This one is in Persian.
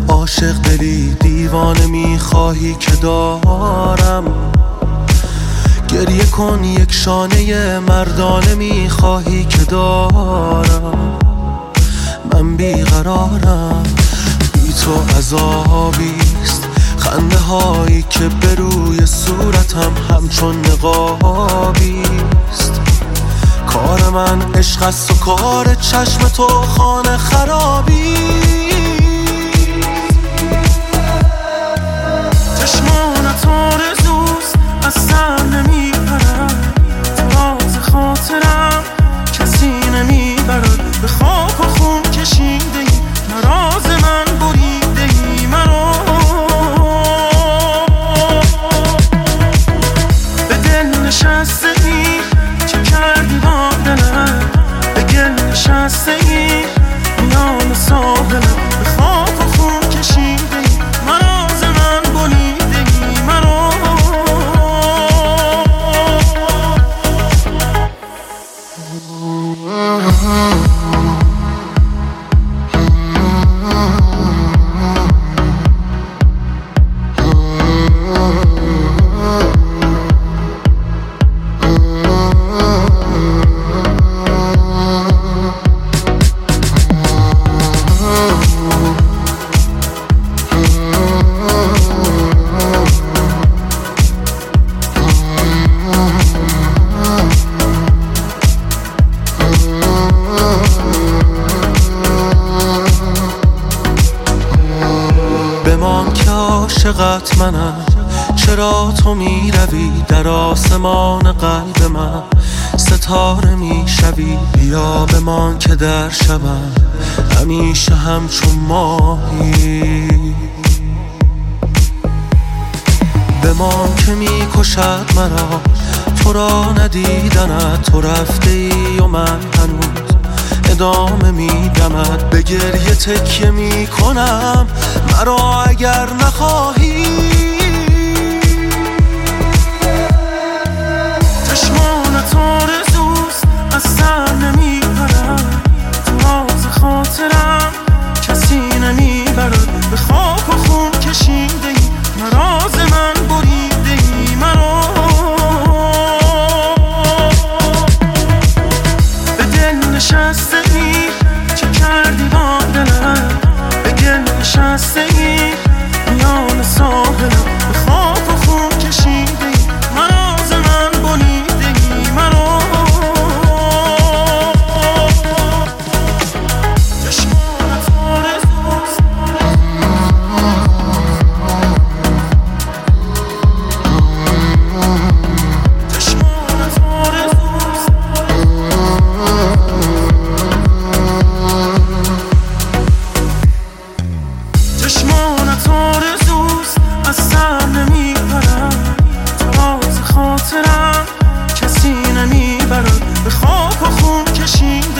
عاشق دلی دیوانه میخواهی که دارم، گریه کن یک شانه مردانه میخواهی که دارم. من بیقرارم، بی تو عذابیست، خنده هایی که به روی صورتم همچون نقابیست. کار من عشق است و کار چشم تو خانه خرابی. چشمانت آرزوست از سر نمیپرد، تو راز خاطرم کسی نمیبرد. به خاک و خون کشیده ای نراز من بریده ای مرا. به دل نشسته ای چه کردی با دلم، به گل نشسته ای میان ساحلم. به خاک و خون کشیده ای نراز من بریده ای مرا. بمان که عاشقت منم، چرا تو میروی در آسمان قلب من ستاره میشوی. بیا بمان که در شبم همیشه همچون ماهی. بمان که میکشد مرا تو را ندیدنت، تو رفته ای و من هنوز ادامه میدمد. به گریه تکیه میکنم مرا اگر نخواهی. چشمانت آرزوست از سر نمیپرد، تو راز خاطرم کسی نمیبرد. به خاک و خون کشیده ای نراز من بریده ای مرا. به دل نشسته ای چه کردی با دلم، به گل نشسته ای میان ساحلم. به خاک و خون کشیده ای نراز من بریده ای مرا. چشمانت آرزوست چشمانت آرزوست چشمانت آرزوست از سر نمیپرد، تو راز خاطرم کسی نمیبرد. به خاک و خون کشیده